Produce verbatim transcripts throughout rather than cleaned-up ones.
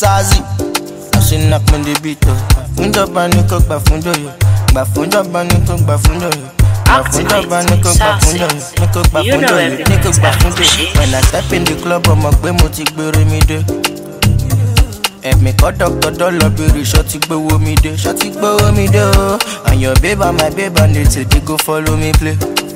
Sazi. I say knock me the beat up. Funjo baniko gba funjo yo. Gba funjo baniko gba funjo yo. Gba funjo baniko gba funjo yo. Niko gba funjo yo. Niko gba funjo yo. When I step in the club, I'm a gbe mo ti gbere mi de. Ẹ̀mí kọ́ dọ́kítọ̀ dọ́lọ́ bèrè ṣọ́tí gbówó mi dé. Ṣọ́tí gbówó mi dé o. And your babe and my babe and they say they go follow me play.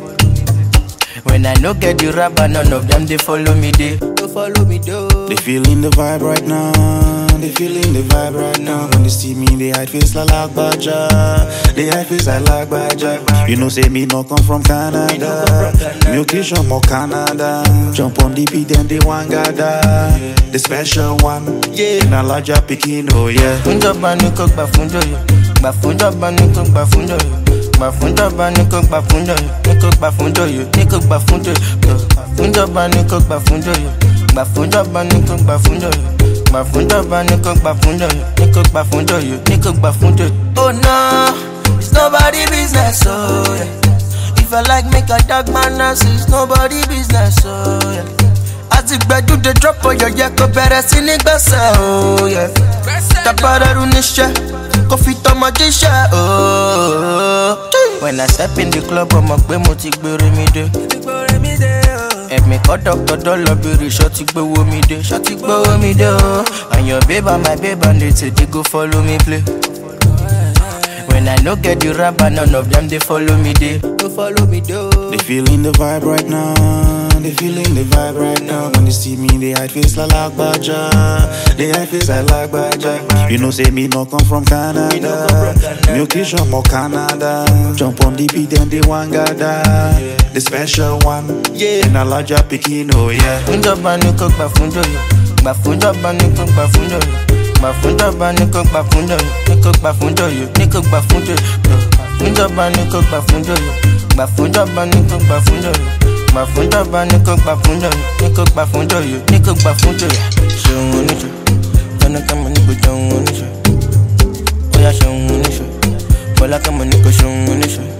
When I no get the rapper, none of them they follow me they They follow me though. They feeling the vibe right now. They feeling the vibe right now. When they see me, they hide face like Baja. They hide face like Baja. You know, say me no come from Canada. Me occasion more Canada. Jump on the beat, then they want gather. The special one, yeah. In a larger picking, oh yeah. Funjo baniko gba funjo yo. Gba funjo baniko gba funjo yo. Gba funjo baniko gba funjo yo. Niko gba funjo yo. Niko gba funjo yo. Funjo baniko gba funjo yo. Gba funjo baniko gba funjo yo. Gba funjo baniko gba funjo yo. Niko gba funjo yo. Niko gba funjo yo. Oh no, it's nobody business, oh yeah. If I like make a dog man dance, it's nobody business, oh yeah. As the bed do the drop for your yeah, go better see nigga oh yeah. Tapara runisha, coffee to my disha oh. When I step in the club, I'm a gbe mo ti gbere mi de. Ẹ̀mí kọ́ dọ́kítọ̀ dọ́lọ́ bèrè ṣọ́tí gbówó mi dé. Ṣọ́tí gbówó mi dé o. And your babe and my babe and they say they go follow me play. When I no get the rapper, none of them they follow me they They follow me though. They feeling the vibe right now. They feeling the vibe right now. When they see me, they hide face like Baja. They hide face like Baja. You know, say me no come from Canada. Me occasion more Canada. Jump on the beat, then they want gather. The special one, yeah. In a larger picking, oh yeah. Funjo baniko gba funjo yo. Gba funjo baniko gba funjo yo. Gba funjo baniko gba funjo yo. Niko gba funjo yo. Niko gba funjo yo. Funjo baniko gba funjo yo. Gba funjo baniko gba funjo yo. Gba funjo baniko gba funjo yo. Niko gba funjo yo. Niko gba funjo yo. Show me nisho. Gonna come and go down on nisho. Oya show me nisho. Bola come and go show me nisho.